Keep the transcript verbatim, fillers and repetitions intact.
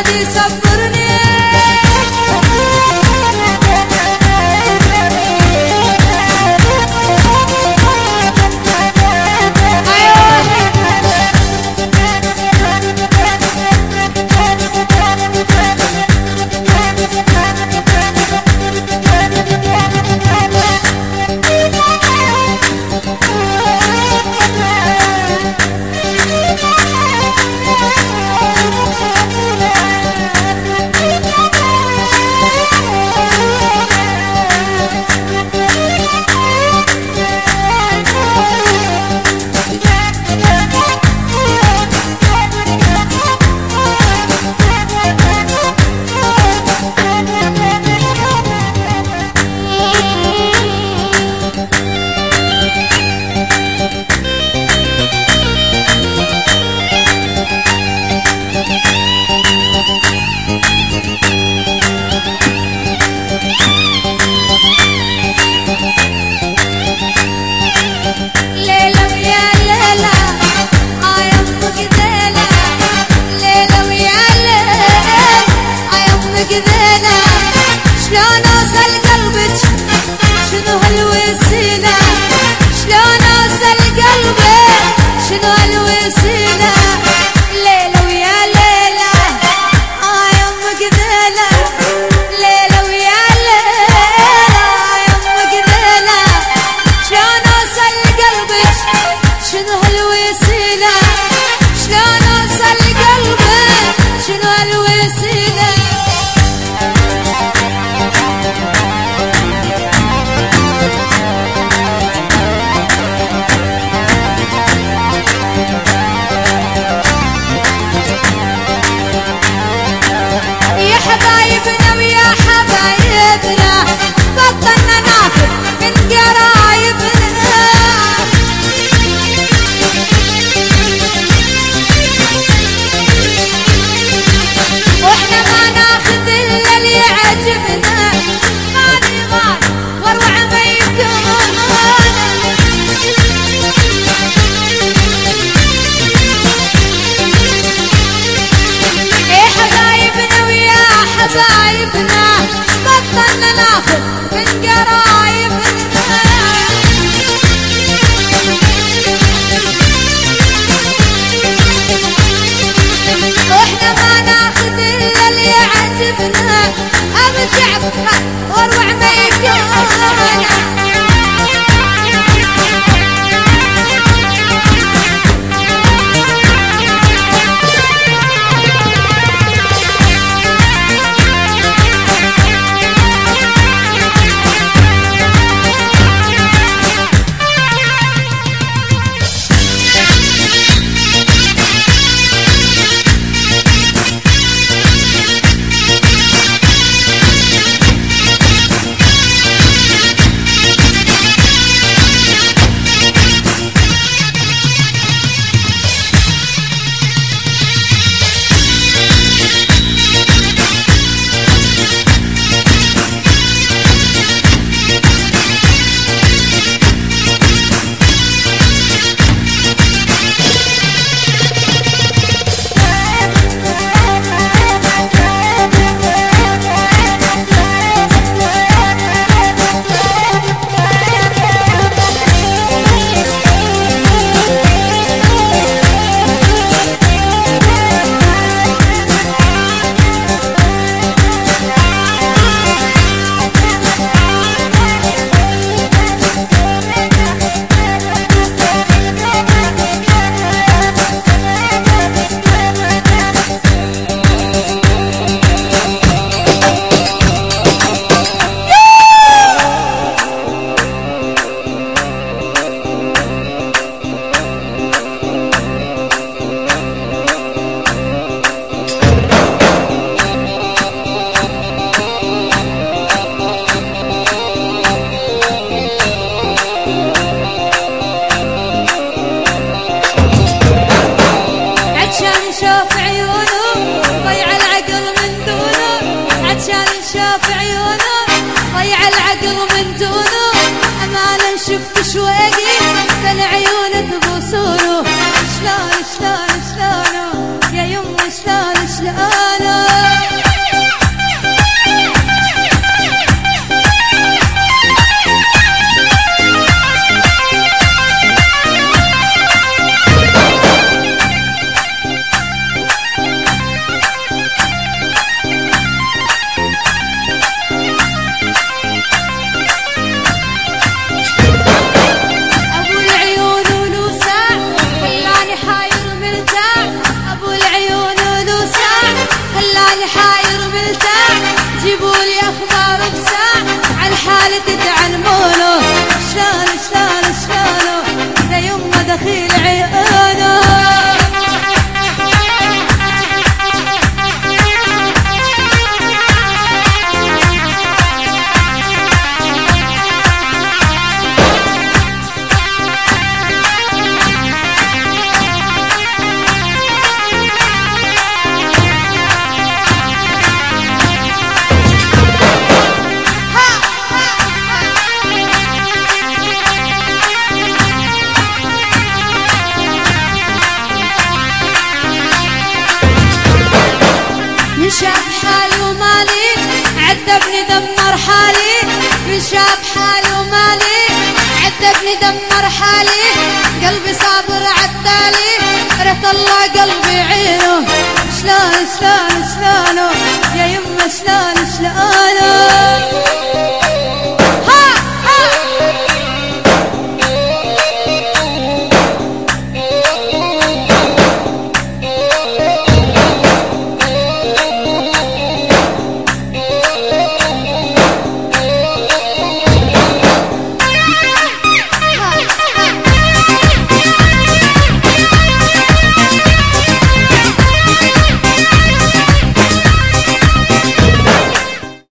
الذي صبرني شلون اوصل قلبك شنو هالوسيله شلون اوصل قلبك شنو هالوسيله ليله ويا ليله اه يمك ذيله ليله ويا ليله اه يمك ذيله شلون اوصل قلبك شنو هالوسيله شلون اوصل قلبك شنو هالوسيله حبايبنا ويا حبايبنا بطلنا ناخذ من قرايبنا واحنا ما ناخذ الا اللي يعجبنا غالي غالي واروع ما يكون حبايبنا بطلنا ناخذ من قرايبنا واحنا ما ناخذ الا اللي يعجبنا ارجع بها واروع ما يكون شاف حالي ومالي عذبني دمر حالي، من شاف حالي ومالي عذبني دمر حالي، قلبي صابر عالتالي ريت الله قلبي عينه. شلون شلون شلون